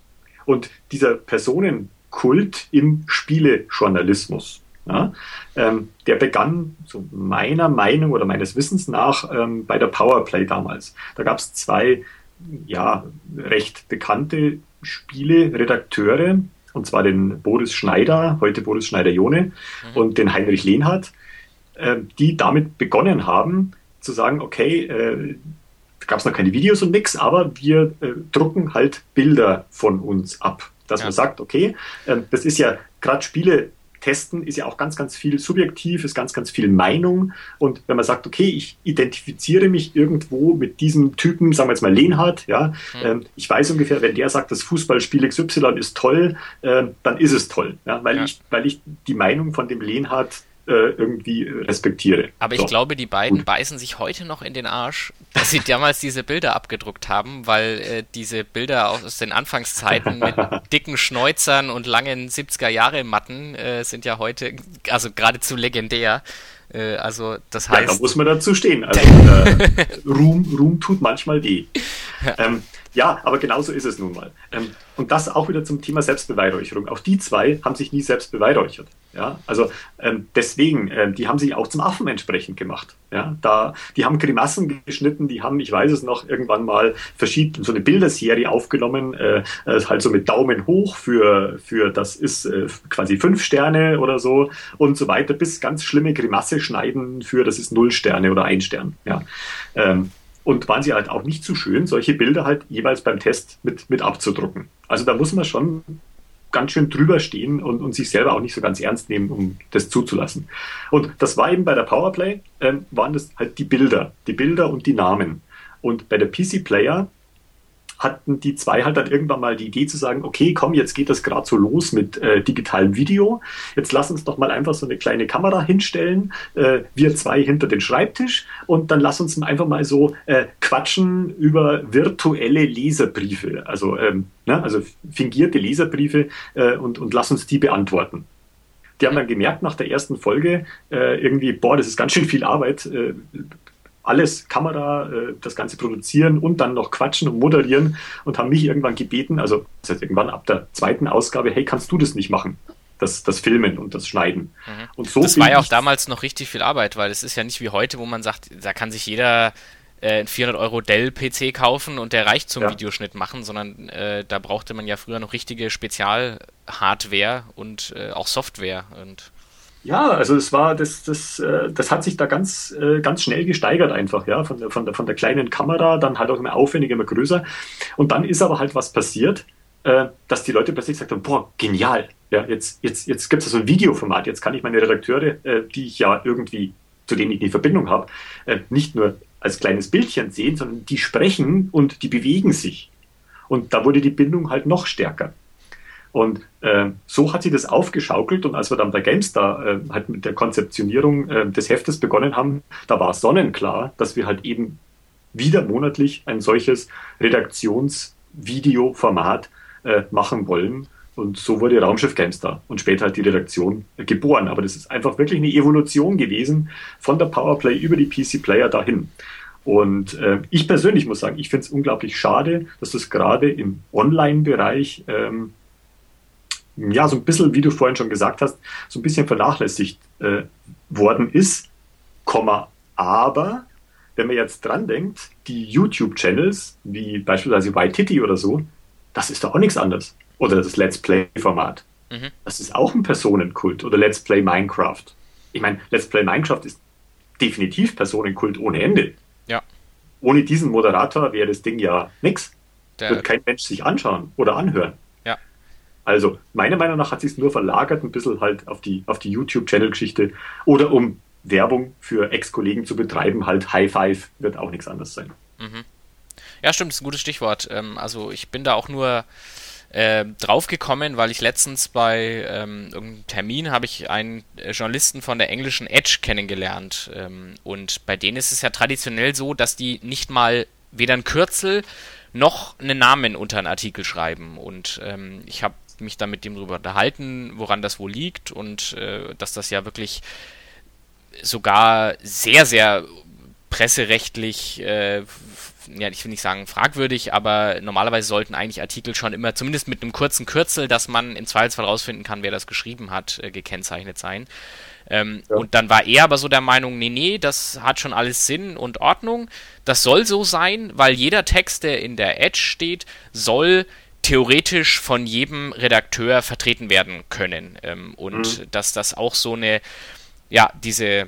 Und dieser Personenkult im Spielejournalismus, ja, ähm, der begann so meiner Meinung oder meines Wissens nach ähm, bei der Powerplay damals. Da gab es zwei ja, recht bekannte Spieleredakteure, und zwar den Boris Schneider, heute Boris Schneider-Jone, mhm. und den Heinrich Lehnhardt, äh, die damit begonnen haben, zu sagen, okay, äh, da gab es noch keine Videos und nix, aber wir äh, drucken halt Bilder von uns ab. Dass ja. man sagt, okay, äh, das ist ja gerade Spiele testen, ist ja auch ganz, ganz viel subjektiv, ist ganz, ganz viel Meinung. Und wenn man sagt, okay, ich identifiziere mich irgendwo mit diesem Typen, sagen wir jetzt mal Lehnhardt, ja, mhm. ähm, ich weiß ungefähr, wenn der sagt, das Fußballspiel X Y ist toll, äh, dann ist es toll, ja, weil, ja. ich, weil ich die Meinung von dem Lehnhardt irgendwie respektiere. Aber ich so. glaube, die beiden Gut. beißen sich heute noch in den Arsch, dass sie damals diese Bilder abgedruckt haben, weil äh, diese Bilder aus den Anfangszeiten mit dicken Schnäuzern und langen siebziger-Jahre-Matten äh, sind ja heute, also geradezu legendär. Äh, also das heißt... Ja, da muss man dazu stehen. Also äh, Ruhm, Ruhm tut manchmal weh. Ja. Ähm, ja, aber genauso ist es nun mal. Ähm, und das auch wieder zum Thema Selbstbeweihräucherung. Auch die zwei haben sich nie selbst beweihräuchert. Ja, also ähm, deswegen, ähm, die haben sich auch zum Affen entsprechend gemacht. Ja, da, die haben Grimassen geschnitten, die haben, ich weiß es noch, irgendwann mal verschiedene, so eine Bilderserie aufgenommen, äh, halt so mit Daumen hoch für, für das ist äh, quasi fünf Sterne oder so und so weiter, bis ganz schlimme Grimasse schneiden für das ist null Sterne oder ein Stern. Ja, ähm, und waren sie halt auch nicht zu schön, solche Bilder halt jeweils beim Test mit, mit abzudrucken. Also da muss man schon ganz schön drüber stehen und, und sich selber auch nicht so ganz ernst nehmen, um das zuzulassen. Und das war eben bei der Powerplay, ähm, waren das halt die Bilder, die Bilder und die Namen. Und bei der P C Player hatten die zwei halt dann irgendwann mal die Idee zu sagen, okay, komm, jetzt geht das gerade so los mit äh, digitalem Video. Jetzt lass uns doch mal einfach so eine kleine Kamera hinstellen, äh, wir zwei hinter den Schreibtisch und dann lass uns einfach mal so äh, quatschen über virtuelle Leserbriefe, also, ähm, ne, also fingierte Leserbriefe äh, und, und lass uns die beantworten. Die haben dann gemerkt nach der ersten Folge äh, irgendwie, boah, das ist ganz schön viel Arbeit, äh, alles Kamera, das Ganze produzieren und dann noch quatschen und moderieren und haben mich irgendwann gebeten, also das heißt irgendwann ab der zweiten Ausgabe, hey, kannst du das nicht machen? Das, das Filmen und das Schneiden. Mhm. Und so das war ja auch damals noch richtig viel Arbeit, weil es ist ja nicht wie heute, wo man sagt, da kann sich jeder äh, einen vierhundert Euro Dell-P C kaufen und der reicht zum ja. Videoschnitt machen, sondern äh, da brauchte man ja früher noch richtige Spezialhardware und äh, auch Software und ja, also es war, das, das, das hat sich da ganz, ganz schnell gesteigert einfach, ja, von der, von der, von der kleinen Kamera, dann halt auch immer aufwendiger, immer größer. Und dann ist aber halt was passiert, dass die Leute plötzlich gesagt haben, boah, genial, ja, jetzt, jetzt, jetzt gibt es so ein Videoformat, jetzt kann ich meine Redakteure, die ich ja irgendwie, zu denen ich eine Verbindung habe, nicht nur als kleines Bildchen sehen, sondern die sprechen und die bewegen sich. Und da wurde die Bindung halt noch stärker. Und äh, so hat sie das aufgeschaukelt und als wir dann bei GameStar äh, halt mit der Konzeptionierung äh, des Heftes begonnen haben, da war sonnenklar, dass wir halt eben wieder monatlich ein solches Redaktionsvideoformat äh, machen wollen. Und so wurde Raumschiff GameStar und später halt die Redaktion äh, geboren. Aber das ist einfach wirklich eine Evolution gewesen von der Powerplay über die P C Player dahin. Und äh, ich persönlich muss sagen, ich finde es unglaublich schade, dass das gerade im Online-Bereich ähm, ja, so ein bisschen, wie du vorhin schon gesagt hast, so ein bisschen vernachlässigt äh, worden ist, Komma, aber wenn man jetzt dran denkt, die YouTube-Channels, wie beispielsweise Waititi oder so, das ist doch auch nichts anderes. Oder das Let's Play-Format. Mhm. Das ist auch ein Personenkult. Oder Let's Play Minecraft. Ich meine, Let's Play Minecraft ist definitiv Personenkult ohne Ende. Ja. Ohne diesen Moderator wäre das Ding ja nix. Der Wird kein Mensch sich anschauen oder anhören. Ja. Also, meiner Meinung nach hat sich es nur verlagert, ein bisschen halt auf die, auf die YouTube-Channel-Geschichte. Oder um Werbung für Ex-Kollegen zu betreiben, halt High Five wird auch nichts anderes sein. Mhm. Ja, stimmt, das ist ein gutes Stichwort. Ähm, also, ich bin da auch nur äh, draufgekommen, weil ich letztens bei ähm, irgendeinem Termin habe ich einen Journalisten von der englischen Edge kennengelernt. Ähm, und bei denen ist es ja traditionell so, dass die nicht mal weder ein Kürzel noch einen Namen unter einen Artikel schreiben. Und ähm, ich habe mich dann mit dem darüber unterhalten, woran das wohl liegt und äh, dass das ja wirklich sogar sehr, sehr presserechtlich, äh, ja, ich will nicht sagen fragwürdig, aber normalerweise sollten eigentlich Artikel schon immer, zumindest mit einem kurzen Kürzel, dass man im Zweifelsfall rausfinden kann, wer das geschrieben hat, äh, gekennzeichnet sein. Ähm, ja. Und dann war er aber so der Meinung, nee, nee, das hat schon alles Sinn und Ordnung. Das soll so sein, weil jeder Text, der in der Edge steht, soll theoretisch von jedem Redakteur vertreten werden können. Ähm, und mhm. dass das auch so eine, ja, diese,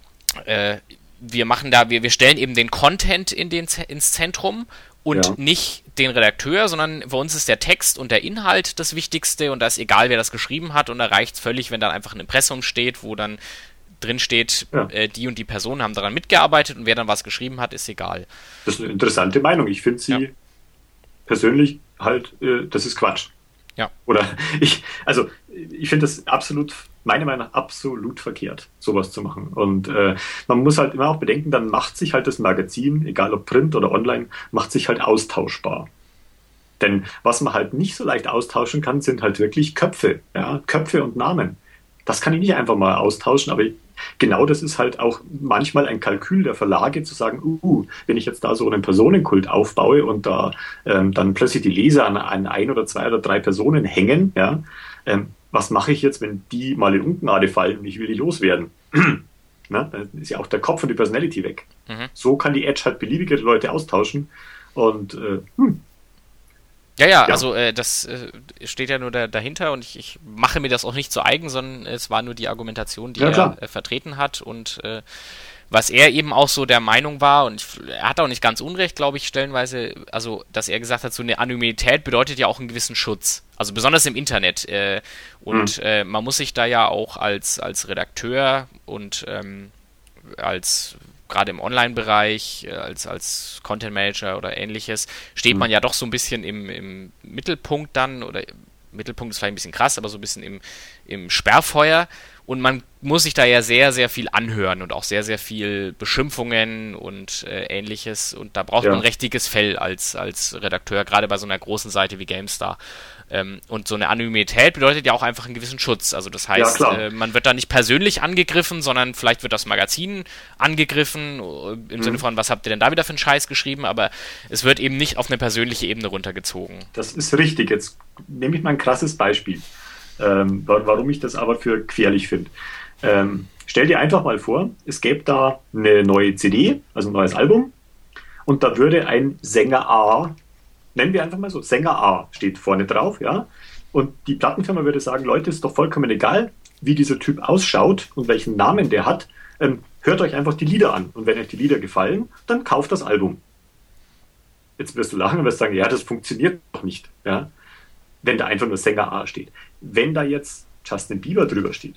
äh, wir machen da, wir, wir stellen eben den Content in den, ins Zentrum und ja. nicht den Redakteur, sondern bei uns ist der Text und der Inhalt das Wichtigste und da ist egal, wer das geschrieben hat und da reicht es völlig, wenn dann einfach ein Impressum steht, wo dann drin steht, ja. äh, die und die Personen haben daran mitgearbeitet und wer dann was geschrieben hat, ist egal. Das ist eine interessante Meinung. Ich finde sie ja. persönlich halt, äh, das ist Quatsch. Ja. Oder ich, also ich finde das absolut, meiner Meinung nach absolut verkehrt, sowas zu machen. Und äh, man muss halt immer auch bedenken, dann macht sich halt das Magazin, egal ob Print oder online, macht sich halt austauschbar. Denn was man halt nicht so leicht austauschen kann, sind halt wirklich Köpfe, ja, Köpfe und Namen. Das kann ich nicht einfach mal austauschen, aber genau das ist halt auch manchmal ein Kalkül der Verlage, zu sagen, uh, wenn ich jetzt da so einen Personenkult aufbaue und da ähm, dann plötzlich die Leser an, an ein oder zwei oder drei Personen hängen, ja, ähm, was mache ich jetzt, wenn die mal in Ungnade fallen und ich will die loswerden? Na, dann ist ja auch der Kopf und die Personality weg. Mhm. So kann die Edge halt beliebige Leute austauschen und äh, hm. Ja, ja, ja, also äh, das äh, steht ja nur da, dahinter und ich, ich mache mir das auch nicht zu eigen, sondern es war nur die Argumentation, die ja, er äh, vertreten hat und äh, was er eben auch so der Meinung war und ich, er hat auch nicht ganz unrecht, glaube ich, stellenweise, also dass er gesagt hat, so eine Anonymität bedeutet ja auch einen gewissen Schutz, also besonders im Internet äh, und mhm. äh, man muss sich da ja auch als, als Redakteur und ähm, als gerade im Online-Bereich, als, als Content-Manager oder ähnliches, steht mhm. man ja doch so ein bisschen im, im Mittelpunkt dann, oder Mittelpunkt ist vielleicht ein bisschen krass, aber so ein bisschen im, im Sperrfeuer und man muss sich da ja sehr, sehr viel anhören und auch sehr, sehr viel Beschimpfungen und äh, ähnliches und da braucht ja. man ein richtiges Fell als, als Redakteur, gerade bei so einer großen Seite wie GameStar. Ähm, und so eine Anonymität bedeutet ja auch einfach einen gewissen Schutz. Also das heißt, ja, äh, man wird da nicht persönlich angegriffen, sondern vielleicht wird das Magazin angegriffen, im mhm. Sinne von, was habt ihr denn da wieder für einen Scheiß geschrieben, aber es wird eben nicht auf eine persönliche Ebene runtergezogen. Das ist richtig. Jetzt nehme ich mal ein krasses Beispiel, ähm, warum ich das aber für gefährlich finde. Ähm, stell dir einfach mal vor, es gäbe da eine neue C D, also ein neues Album, und da würde ein Sänger A, nennen wir einfach mal so, Sänger A steht vorne drauf, ja, und die Plattenfirma würde sagen, Leute, ist doch vollkommen egal, wie dieser Typ ausschaut und welchen Namen der hat, ähm, hört euch einfach die Lieder an und wenn euch die Lieder gefallen, dann kauft das Album. Jetzt wirst du lachen und wirst sagen, ja, das funktioniert doch nicht, ja, wenn da einfach nur Sänger A steht. Wenn da jetzt Justin Bieber drüber steht,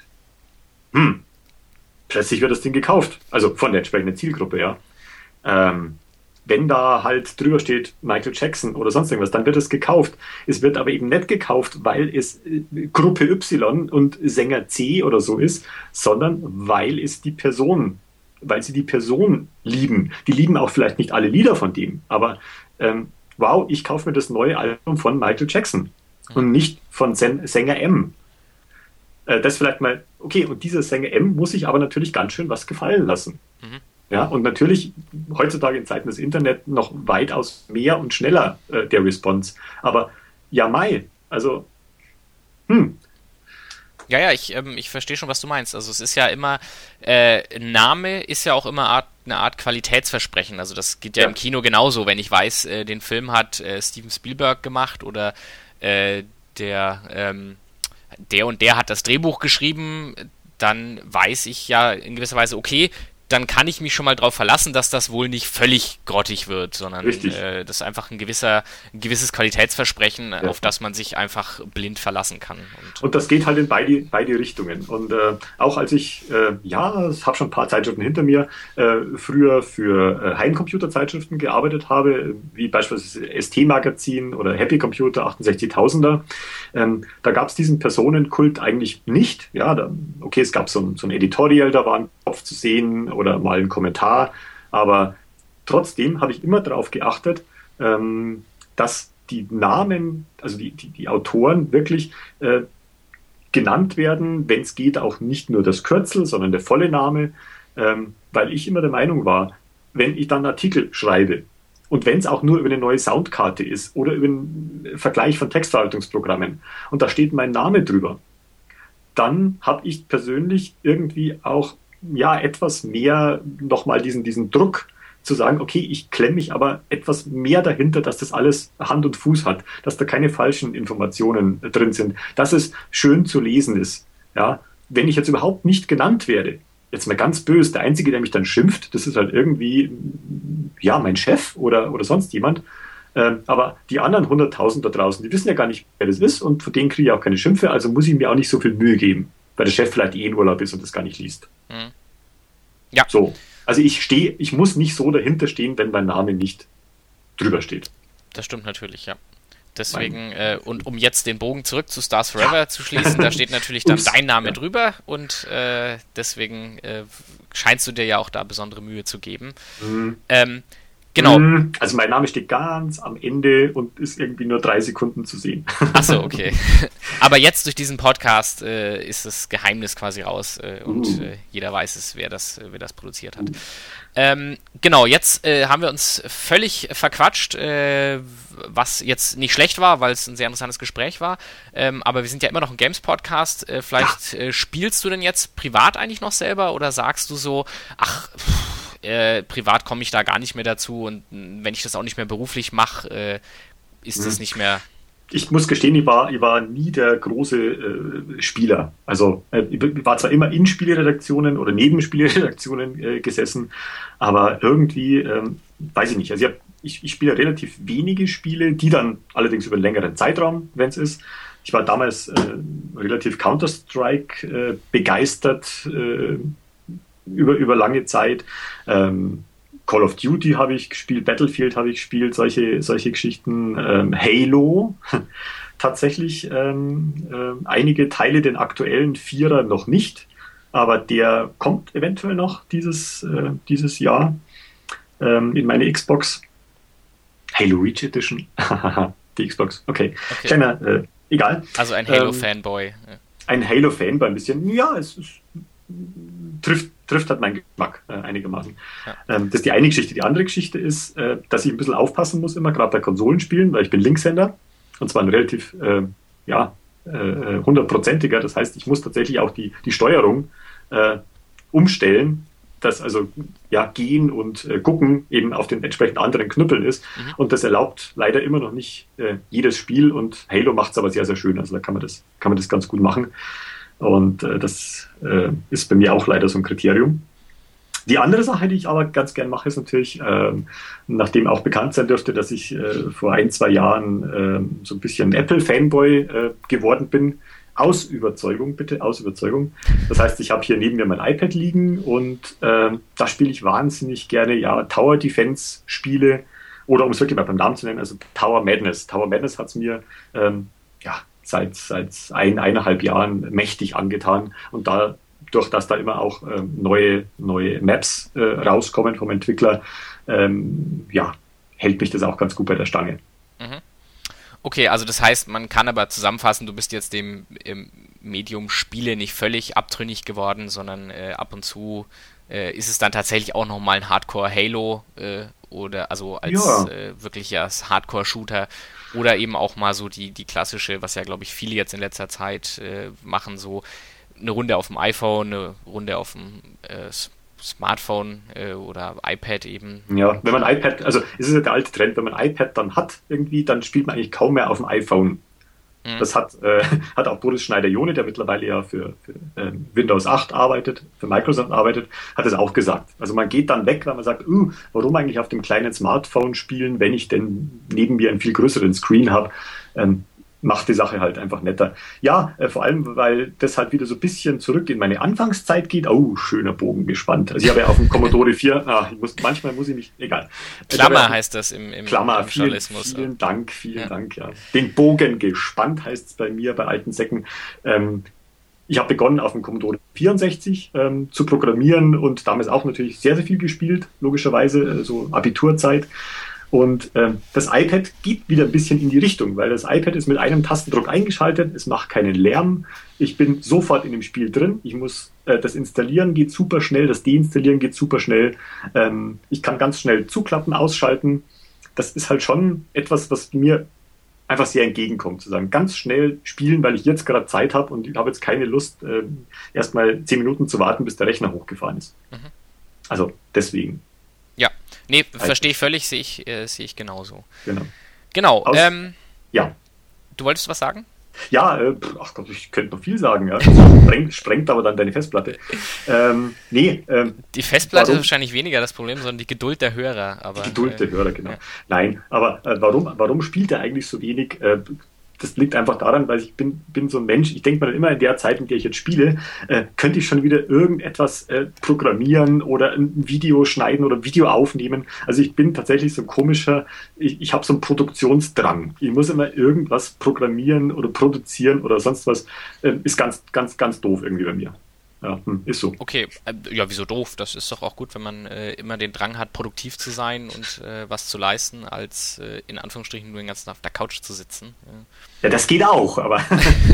hm, plötzlich wird das Ding gekauft, also von der entsprechenden Zielgruppe, ja. Ähm, wenn da halt drüber steht Michael Jackson oder sonst irgendwas, dann wird es gekauft. Es wird aber eben nicht gekauft, weil es Gruppe Y und Sänger C oder so ist, sondern weil es die Person, weil sie die Person lieben. Die lieben auch vielleicht nicht alle Lieder von dem, aber ähm, wow, ich kaufe mir das neue Album von Michael Jackson und nicht von Sänger M. Äh, das vielleicht mal, okay, und dieser Sänger M muss sich aber natürlich ganz schön was gefallen lassen. Mhm. Ja, und natürlich heutzutage in Zeiten des Internet noch weitaus mehr und schneller äh, der Response. Aber ja, Mai, also, hm. Ja, ja, ich, ähm, ich verstehe schon, was du meinst. Also es ist ja immer, äh, Name ist ja auch immer Art, eine Art Qualitätsversprechen. Also das geht ja, ja. im Kino genauso. Wenn ich weiß, äh, den Film hat äh, Steven Spielberg gemacht oder äh, der, ähm, der und der hat das Drehbuch geschrieben, dann weiß ich ja in gewisser Weise, okay, dann kann ich mich schon mal darauf verlassen, dass das wohl nicht völlig grottig wird, sondern äh, das ist einfach ein gewisser, ein gewisses Qualitätsversprechen, ja. auf das man sich einfach blind verlassen kann. Und, und das geht halt in beide, beide Richtungen. Und äh, auch als ich, äh, ja, ich habe schon ein paar Zeitschriften hinter mir, äh, früher für äh, Heimcomputer-Zeitschriften gearbeitet habe, wie beispielsweise S T-Magazin oder Happy Computer achtundsechzigtausender, ähm, da gab es diesen Personenkult eigentlich nicht. Ja, da, okay, es gab so ein, so ein Editorial, da war ein Kopf zu sehen oder mal ein Kommentar, aber trotzdem habe ich immer darauf geachtet, ähm, dass die Namen, also die, die, die Autoren wirklich äh, genannt werden, wenn es geht, auch nicht nur das Kürzel, sondern der volle Name, ähm, weil ich immer der Meinung war, wenn ich dann einen Artikel schreibe, und wenn es auch nur über eine neue Soundkarte ist oder über einen Vergleich von Textverwaltungsprogrammen und da steht mein Name drüber, dann habe ich persönlich irgendwie auch ja etwas mehr nochmal diesen, diesen Druck zu sagen, okay, ich klemme mich aber etwas mehr dahinter, dass das alles Hand und Fuß hat, dass da keine falschen Informationen drin sind, dass es schön zu lesen ist. Ja, wenn ich jetzt überhaupt nicht genannt werde, jetzt mal ganz böse, der Einzige, der mich dann schimpft, das ist halt irgendwie, ja, mein Chef oder, oder sonst jemand. Ähm, aber die anderen hunderttausend da draußen, die wissen ja gar nicht, wer das ist und von denen kriege ich auch keine Schimpfe, also muss ich mir auch nicht so viel Mühe geben, weil der Chef vielleicht eh in Urlaub ist und das gar nicht liest. Mhm. Ja. So. Also ich stehe, ich muss nicht so dahinter stehen, wenn mein Name nicht drüber steht. Das stimmt natürlich, ja. Deswegen, äh, und um jetzt den Bogen zurück zu Stars Forever ja. zu schließen, da steht natürlich dann dein Name ja. drüber und äh, deswegen äh, scheinst du dir ja auch da besondere Mühe zu geben. Mhm. Ähm, genau. Also mein Name steht ganz am Ende und ist irgendwie nur drei Sekunden zu sehen. Achso, okay. Aber jetzt durch diesen Podcast äh, ist das Geheimnis quasi raus äh, und uh. äh, jeder weiß es, wer das, wer das produziert hat. Uh. Ähm, genau, jetzt äh, haben wir uns völlig verquatscht, äh, was jetzt nicht schlecht war, weil es ein sehr interessantes Gespräch war. Ähm, aber wir sind ja immer noch ein Games-Podcast. Äh, vielleicht ja. äh, spielst du denn jetzt privat eigentlich noch selber oder sagst du so, ach, pff, äh, privat komme ich da gar nicht mehr dazu und wenn ich das auch nicht mehr beruflich mache, äh, ist mhm. das nicht mehr... Ich muss gestehen, ich war, ich war nie der große äh, Spieler. Also äh, ich war zwar immer in Spieleredaktionen oder neben Spieleredaktionen äh, gesessen, aber irgendwie, ähm, weiß ich nicht. Also ich, hab, ich, ich spiele relativ wenige Spiele, die dann allerdings über einen längeren Zeitraum, wenn es ist. Ich war damals äh, relativ Counter-Strike äh, begeistert äh, über, über lange Zeit. Ähm, Call of Duty habe ich gespielt, Battlefield habe ich gespielt, solche, solche Geschichten. Ähm, Halo, tatsächlich ähm, äh, einige Teile, den aktuellen Vierer noch nicht, aber der kommt eventuell noch dieses, äh, dieses Jahr ähm, in meine Xbox. Halo Reach Edition, die Xbox, okay. okay. Kleiner, äh, egal. Also ein Halo-Fanboy. Ähm, ein Halo-Fanboy ein bisschen, ja, es ist trifft, trifft halt meinen Geschmack äh, einigermaßen. Ja. Ähm, das ist die eine Geschichte. Die andere Geschichte ist, äh, dass ich ein bisschen aufpassen muss, immer gerade bei Konsolenspielen, weil ich bin Linkshänder und zwar ein relativ, äh, ja, äh, hundertprozentiger. Das heißt, ich muss tatsächlich auch die, die Steuerung äh, umstellen, dass also ja gehen und äh, gucken eben auf den entsprechend anderen Knüppeln ist. Mhm. Und das erlaubt leider immer noch nicht äh, jedes Spiel und Halo macht es aber sehr, sehr schön. Also da kann man das, kann man das ganz gut machen. Und äh, das äh, ist bei mir auch leider so ein Kriterium. Die andere Sache, die ich aber ganz gern mache, ist natürlich, äh, nachdem auch bekannt sein dürfte, dass ich äh, vor ein, zwei Jahren äh, so ein bisschen Apple-Fanboy äh, geworden bin. Aus Überzeugung, bitte, aus Überzeugung. Das heißt, ich habe hier neben mir mein iPad liegen und äh, da spiele ich wahnsinnig gerne ja Tower Defense Spiele oder um es wirklich mal beim Namen zu nennen, also Tower Madness. Tower Madness hat es mir ähm, ja seit, seit ein, eineinhalb Jahren mächtig angetan und dadurch, dass da immer auch ähm, neue, neue Maps äh, rauskommen vom Entwickler, ähm, ja, hält mich das auch ganz gut bei der Stange. Mhm. Okay, also das heißt, man kann aber zusammenfassen, du bist jetzt dem im Medium Spiele nicht völlig abtrünnig geworden, sondern äh, ab und zu äh, ist es dann tatsächlich auch nochmal ein Hardcore-Halo äh, oder also als ja. äh, wirklich als Hardcore-Shooter oder eben auch mal so die, die klassische, was ja glaube ich viele jetzt in letzter Zeit äh, machen, so eine Runde auf dem iPhone, eine Runde auf dem äh, Smartphone äh, oder iPad eben. Ja, wenn man iPad, also es ist ja der alte Trend, wenn man iPad dann hat irgendwie, dann spielt man eigentlich kaum mehr auf dem iPhone. Mhm. Das hat, äh, hat auch Boris Schneider-Jone, der mittlerweile ja für, für äh, Windows acht arbeitet, für Microsoft arbeitet, hat es auch gesagt. Also man geht dann weg, weil man sagt, uh, warum eigentlich auf dem kleinen Smartphone spielen, wenn ich denn neben mir einen viel größeren Screen habe. Ähm, macht die Sache halt einfach netter. Ja, äh, vor allem, weil das halt wieder so ein bisschen zurück in meine Anfangszeit geht. Oh, schöner Bogen gespannt. Also ich habe ja auf dem Commodore vier, ah, ich muss, manchmal muss ich mich, egal. Klammer heißt das im, im, Klammer, im Journalismus. Vielen, vielen Dank, vielen ja. Dank. Ja. Den Bogen gespannt heißt es bei mir, bei alten Säcken. Ähm, ich habe begonnen auf dem Commodore vierundsechzig ähm, zu programmieren und damals auch natürlich sehr, sehr viel gespielt, logischerweise, äh, so Abiturzeit. Und ähm, das iPad geht wieder ein bisschen in die Richtung, weil das iPad ist mit einem Tastendruck eingeschaltet, es macht keinen Lärm, ich bin sofort in dem Spiel drin, ich muss Äh, das Installieren geht super schnell, das Deinstallieren geht super schnell. Ähm, ich kann ganz schnell zuklappen, ausschalten. Das ist halt schon etwas, was mir einfach sehr entgegenkommt, zu sagen, ganz schnell spielen, weil ich jetzt gerade Zeit habe und ich habe jetzt keine Lust, äh, erstmal zehn Minuten zu warten, bis der Rechner hochgefahren ist. Mhm. Also deswegen. Ja, nee, verstehe ich völlig, sehe ich, äh, sehe ich genauso. Genau. Genau. Aus, ähm, ja. Du wolltest was sagen? Ja, äh, ach Gott, ich könnte noch viel sagen, ja. Das sprengt, sprengt aber dann deine Festplatte. Ähm, nee, ähm, die Festplatte warum? Ist wahrscheinlich weniger das Problem, sondern die Geduld der Hörer. Aber, die Geduld äh, der Hörer, genau. Ja. Nein, aber äh, warum, warum spielt er eigentlich so wenig? Äh, das liegt einfach daran, weil ich bin, bin so ein Mensch, ich denke mir dann immer in der Zeit, in der ich jetzt spiele, äh, könnte ich schon wieder irgendetwas äh, programmieren oder ein Video schneiden oder Video aufnehmen. Also ich bin tatsächlich so ein komischer, ich, ich habe so einen Produktionsdrang. Ich muss immer irgendwas programmieren oder produzieren oder sonst was. Äh, ist ganz, ganz, ganz doof irgendwie bei mir. Ja, hm, ist so. Okay, äh, ja, wieso doof? Das ist doch auch gut, wenn man äh, immer den Drang hat, produktiv zu sein und äh, was zu leisten, als äh, in Anführungsstrichen nur den ganzen Tag auf der Couch zu sitzen. Ja, ja das geht auch, aber,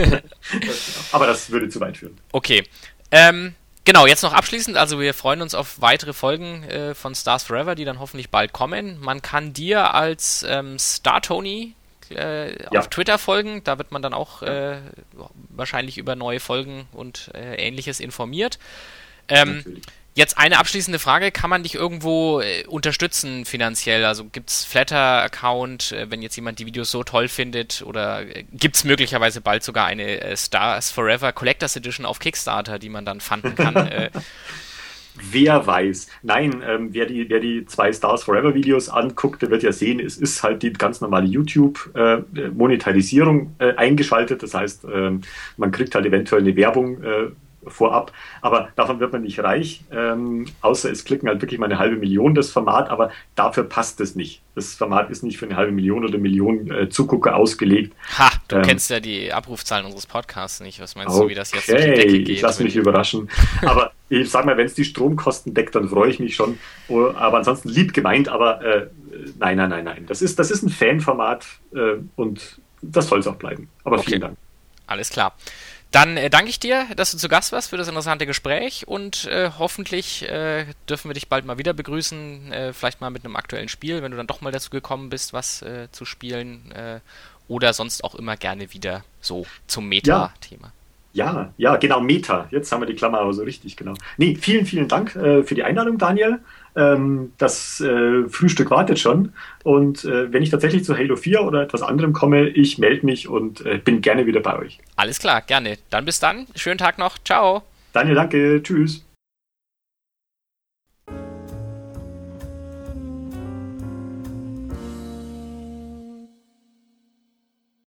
aber das würde zu weit führen. Okay, ähm, genau, jetzt noch abschließend, also wir freuen uns auf weitere Folgen äh, von Stars Forever, die dann hoffentlich bald kommen. Man kann dir als ähm, Star Tony Äh, ja. auf Twitter folgen, da wird man dann auch äh, wahrscheinlich über neue Folgen und äh, Ähnliches informiert. Ähm, jetzt eine abschließende Frage, kann man dich irgendwo äh, unterstützen finanziell? Also gibt es Flatter-Account, äh, wenn jetzt jemand die Videos so toll findet, oder äh, gibt es möglicherweise bald sogar eine äh, Stars Forever Collectors Edition auf Kickstarter, die man dann fanden kann? äh, Wer weiß. Nein, ähm, wer, die, wer die zwei Stars Forever Videos anguckt, der wird ja sehen, es ist halt die ganz normale YouTube-Monetarisierung äh, äh, eingeschaltet. Das heißt, ähm, man kriegt halt eventuell eine Werbung äh, vorab, aber davon wird man nicht reich, ähm, außer es klicken halt wirklich mal eine halbe Million das Format, aber dafür passt es nicht. Das Format ist nicht für eine halbe Million oder Million äh, Zugucker ausgelegt. Ha, du ähm, kennst ja die Abrufzahlen unseres Podcasts nicht. Was meinst okay, du, wie das jetzt durch die Decke geht? Ich lasse mich überraschen. Aber ich sag mal, wenn es die Stromkosten deckt, dann freue ich mich schon. Aber ansonsten lieb gemeint, aber äh, nein, nein, nein, nein. Das ist, das ist ein Fanformat äh, und das soll es auch bleiben. Aber okay. Vielen Dank. Alles klar. Dann äh, danke ich dir, dass du zu Gast warst für das interessante Gespräch und äh, hoffentlich äh, dürfen wir dich bald mal wieder begrüßen, äh, vielleicht mal mit einem aktuellen Spiel, wenn du dann doch mal dazu gekommen bist, was äh, zu spielen äh, oder sonst auch immer gerne wieder so zum Meta-Thema. Ja. ja, ja, genau, Meta. Jetzt haben wir die Klammer aber so richtig, genau. Nee, vielen, vielen Dank äh, für die Einladung, Daniel. Ähm, das äh, Frühstück wartet schon und äh, wenn ich tatsächlich zu Halo vier oder etwas anderem komme, ich melde mich und äh, bin gerne wieder bei euch. Alles klar, gerne. Dann bis dann. Schönen Tag noch. Ciao. Daniel, danke. Tschüss.